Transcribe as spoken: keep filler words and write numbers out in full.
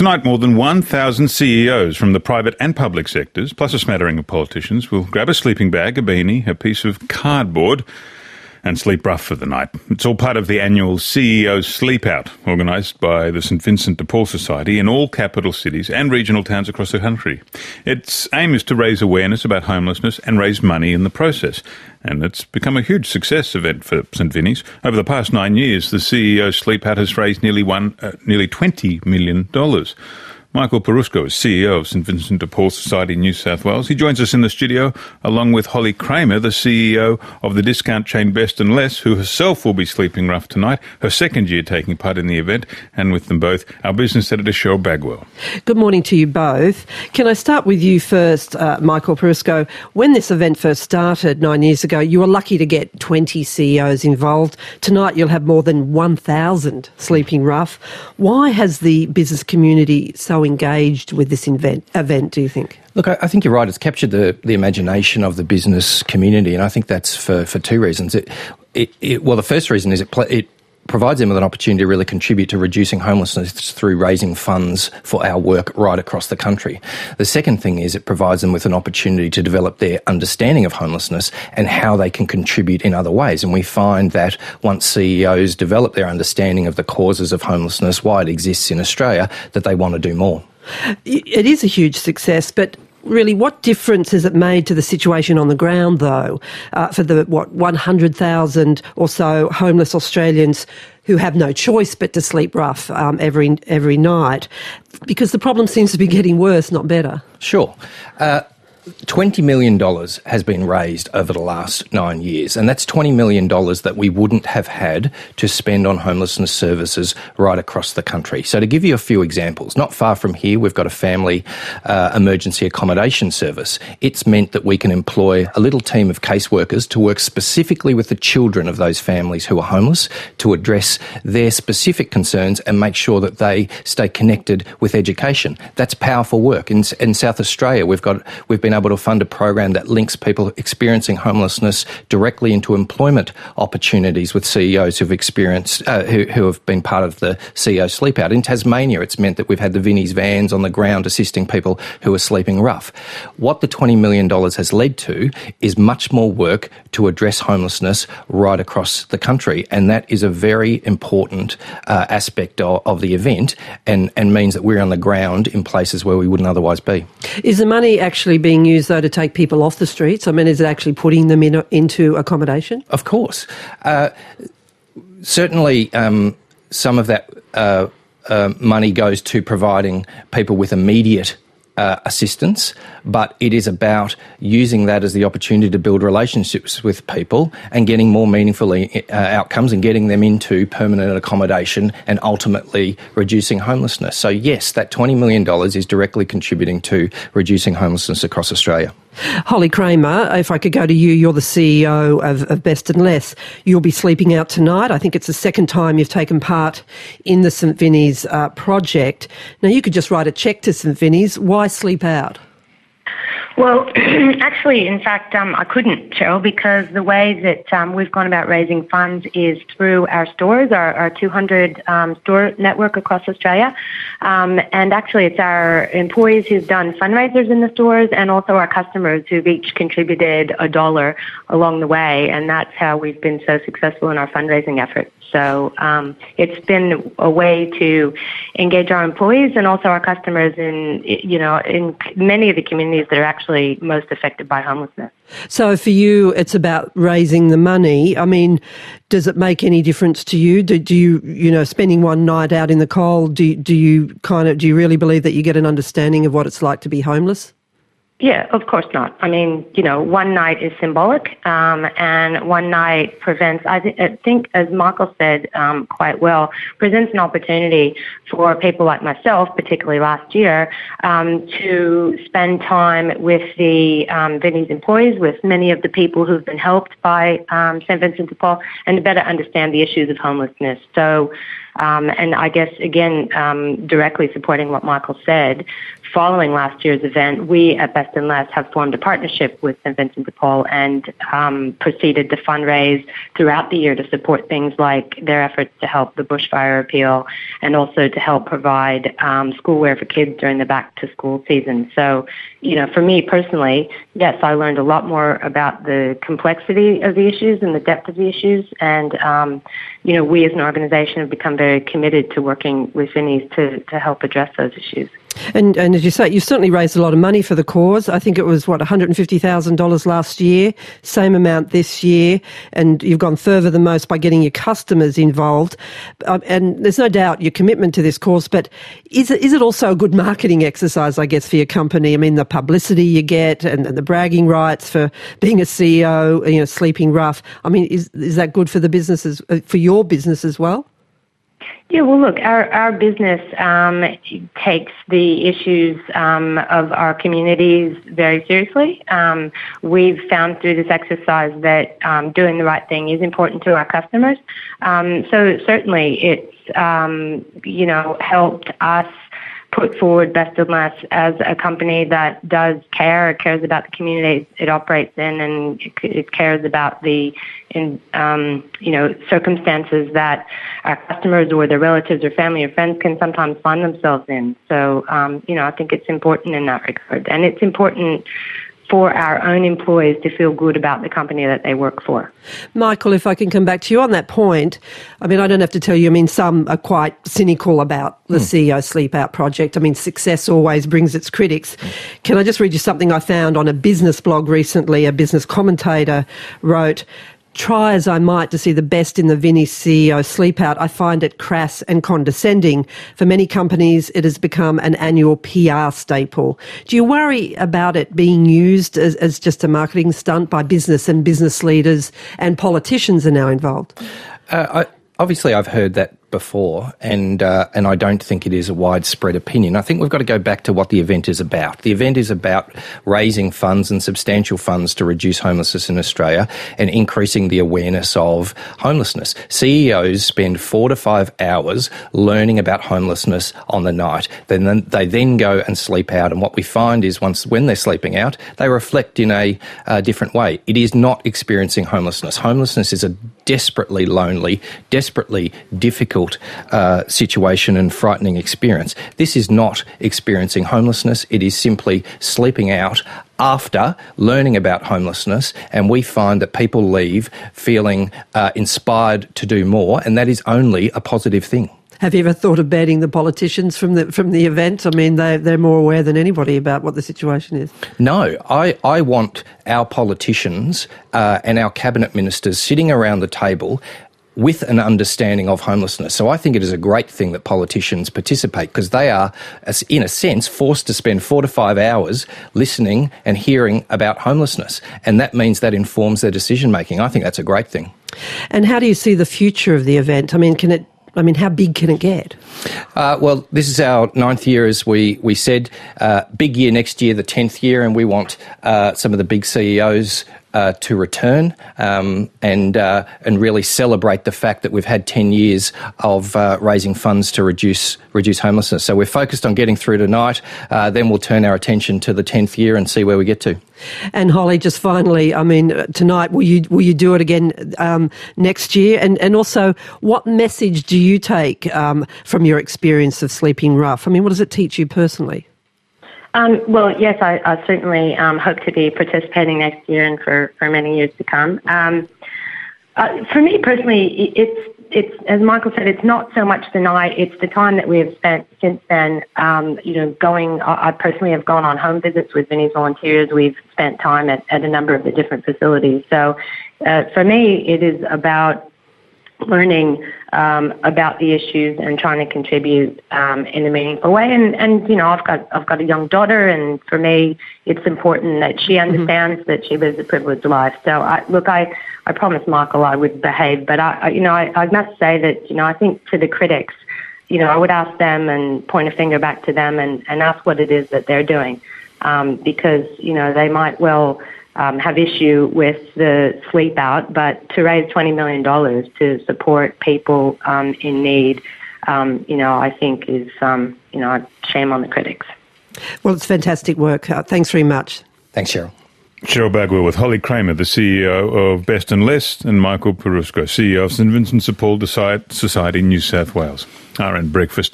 Tonight, more than one thousand C E Os from the private and public sectors, plus a smattering of politicians, will grab a sleeping bag, a beanie, a piece of cardboard and sleep rough for the night. It's all part of the annual C E O Sleep Out, organised by the St Vincent de Paul Society in all capital cities and regional towns across the country. Its aim is to raise awareness about homelessness and raise money in the process. And it's become a huge success event for St Vinny's. Over the past nine years, the C E O Sleep Out has raised nearly one, uh, nearly twenty million dollars. Michael Perusco is C E O of St Vincent de Paul Society New South Wales. He joins us in the studio along with Holly Kramer, the C E O of the discount chain Best and Less, who herself will be sleeping rough tonight, her second year taking part in the event, and with them both, our business editor Cheryl Bagwell. Good morning to you both. Can I start with you first, uh, Michael Perusco? When this event first started nine years ago, you were lucky to get twenty C E Os involved. Tonight you'll have more than one thousand sleeping rough. Why has the business community so engaged with this event, event do you think? Look, I, I think you're right. It's captured the, the imagination of the business community, and I think that's for, for two reasons. It, it, it, well, the first reason is it, pl- it provides them with an opportunity to really contribute to reducing homelessness through raising funds for our work right across the country. The second thing is it provides them with an opportunity to develop their understanding of homelessness and how they can contribute in other ways. And we find that once C E Os develop their understanding of the causes of homelessness, why it exists in Australia, that they want to do more. It is a huge success, but really, what difference has it made to the situation on the ground, though, uh, for the, what, one hundred thousand or so homeless Australians who have no choice but to sleep rough um, every every night? Because the problem seems to be getting worse, not better. Sure. Uh, twenty million dollars has been raised over the last nine years, and that's twenty million dollars that we wouldn't have had to spend on homelessness services right across the country. So to give you a few examples, not far from here, we've got a family uh, emergency accommodation service. It's meant that we can employ a little team of caseworkers to work specifically with the children of those families who are homeless to address their specific concerns and make sure that they stay connected with education. That's powerful work. In, in South Australia, we've got we've been able to fund a program that links people experiencing homelessness directly into employment opportunities with C E Os who've experienced, uh, who, who have been part of the C E O Sleep Out. In Tasmania, it's meant that we've had the Vinnie's vans on the ground assisting people who are sleeping rough. What the twenty million dollars has led to is much more work to address homelessness right across the country, and that is a very important uh, aspect of, of the event, and, and means that we're on the ground in places where we wouldn't otherwise be. Is the money actually being used, though, to take people off the streets? I mean, is it actually putting them in, into accommodation? Of course. Uh, certainly, um, some of that uh, uh, money goes to providing people with immediate Uh, assistance, but it is about using that as the opportunity to build relationships with people and getting more meaningful uh, outcomes and getting them into permanent accommodation and ultimately reducing homelessness. So yes, that twenty million dollars is directly contributing to reducing homelessness across Australia. Holly Kramer, if I could go to you, you're the C E O of, of Best and Less. You'll be sleeping out tonight. I think it's the second time you've taken part in the St Vinny's uh, project. Now, you could just write a cheque to St Vinny's. Why sleep out? Well, actually, in fact, um, I couldn't, Cheryl, because the way that um, we've gone about raising funds is through our stores, our, our two hundred um, store network across Australia. Um, and actually, it's our employees who've done fundraisers in the stores and also our customers who've each contributed a dollar along the way. And that's how we've been so successful in our fundraising efforts. So um, it's been a way to engage our employees and also our customers in, you know, in many of the communities that are actually most affected by homelessness. So for you, it's about raising the money. I mean, does it make any difference to you? Do, do you, you know, spending one night out in the cold, do, do you kind of, do you really believe that you get an understanding of what it's like to be homeless? Yeah, of course not. I mean, you know, one night is symbolic, um, and one night prevents, I, th- I think, as Michael said um, quite well, presents an opportunity for people like myself, particularly last year, um, to spend time with the um, Vinnie's employees, with many of the people who've been helped by um, St Vincent de Paul, and to better understand the issues of homelessness. So, Um, and I guess, again, um, directly supporting what Michael said, following last year's event, we at Best and Less have formed a partnership with Saint Vincent de Paul and um, proceeded to fundraise throughout the year to support things like their efforts to help the bushfire appeal and also to help provide um, schoolwear for kids during the back-to-school season. So, you know, for me personally, yes, I learned a lot more about the complexity of the issues and the depth of the issues, and, um, you know, we as an organization have become very committed to working with Vinnie's to, to help address those issues. And, and as you say, you've certainly raised a lot of money for the cause. I think it was, what, one hundred fifty thousand dollars last year, same amount this year, and you've gone further than most by getting your customers involved. Um, and there's no doubt your commitment to this cause, but is it, is it also a good marketing exercise, I guess, for your company? I mean, the publicity you get and, and the bragging rights for being a C E O, you know, sleeping rough. I mean, is is that good for the businesses, for your business as well? Yeah, well, look, our, our business um, takes the issues um, of our communities very seriously. Um, we've found through this exercise that um, doing the right thing is important to our customers. Um, so certainly it's, um, you know, helped us put forward Best and Less as a company that does care, it cares about the community it operates in, and it, it cares about the, in, um, you know, circumstances that our customers or their relatives or family or friends can sometimes find themselves in. So, um, you know, I think it's important in that regard. And it's important for our own employees to feel good about the company that they work for. Michael, if I can come back to you on that point, I mean, I don't have to tell you, I mean, some are quite cynical about the mm. C E O Sleep Out project. I mean, success always brings its critics. Mm. Can I just read you something I found on a business blog recently? A business commentator wrote, "Try as I might to see the best in the Vinnie C E O Sleep Out, I find it crass and condescending. For many companies, it has become an annual P R staple." Do you worry about it being used as, as just a marketing stunt by business, and business leaders and politicians are now involved? Uh, I, obviously, I've heard that before, and uh, and I don't think it is a widespread opinion. I think we've got to go back to what the event is about. The event is about raising funds and substantial funds to reduce homelessness in Australia and increasing the awareness of homelessness. C E Os spend four to five hours learning about homelessness on the night. Then they then go and sleep out, and what we find is once when they're sleeping out, they reflect in a uh, different way. It is not experiencing homelessness. Homelessness is a desperately lonely, desperately difficult Uh, situation and frightening experience. This is not experiencing homelessness. It is simply sleeping out after learning about homelessness, and we find that people leave feeling uh, inspired to do more, and that is only a positive thing. Have you ever thought of banning the politicians from the from the event? I mean, they, they're more aware than anybody about what the situation is. No, I, I want our politicians uh, and our cabinet ministers sitting around the table with an understanding of homelessness. So I think it is a great thing that politicians participate, because they are, in a sense, forced to spend four to five hours listening and hearing about homelessness. And that means that informs their decision-making. I think that's a great thing. And how do you see the future of the event? I mean, can it I mean, how big can it get? Uh, well, this is our ninth year, as we, we said. Uh, big year next year, the tenth year, and we want uh, some of the big C E Os uh, to return um, and uh, and really celebrate the fact that we've had ten years of uh, raising funds to reduce reduce homelessness. So we're focused on getting through tonight. Uh, then we'll turn our attention to the tenth year and see where we get to. And Holly, just finally, I mean, tonight, will you will you do it again um, next year? And and also, what message do you take um, from your experience of sleeping rough? I mean, what does it teach you personally? Um, well, yes, I, I certainly um, hope to be participating next year and for, for many years to come. Um, uh, for me personally, it's it's as Michael said, it's not so much the night; it's the time that we have spent since then. Um, you know, going. I personally have gone on home visits with Vinnie's volunteers. We've spent time at, at a number of the different facilities. So, uh, for me, it is about learning um, about the issues and trying to contribute um, in a meaningful way. And, and you know, I've got I've got a young daughter, and for me, it's important that she understands mm-hmm. that she lives a privileged life. So, I, look, I, I promised Michael I would behave, but I, I you know, I, I must say that you know, I think to the critics, you know, I would ask them and point a finger back to them and, and ask what it is that they're doing, um, because you know they might well. Um, have issue with the sleep out, but to raise twenty million dollars to support people um, in need, um, you know, I think is, um, you know, shame on the critics. Well, it's fantastic work. Uh, thanks very much. Thanks, Cheryl. Cheryl Bagwell with Holly Kramer, the C E O of Best and Less, and Michael Perusco, C E O of St Vincent de Paul Society, New South Wales. R N Breakfast.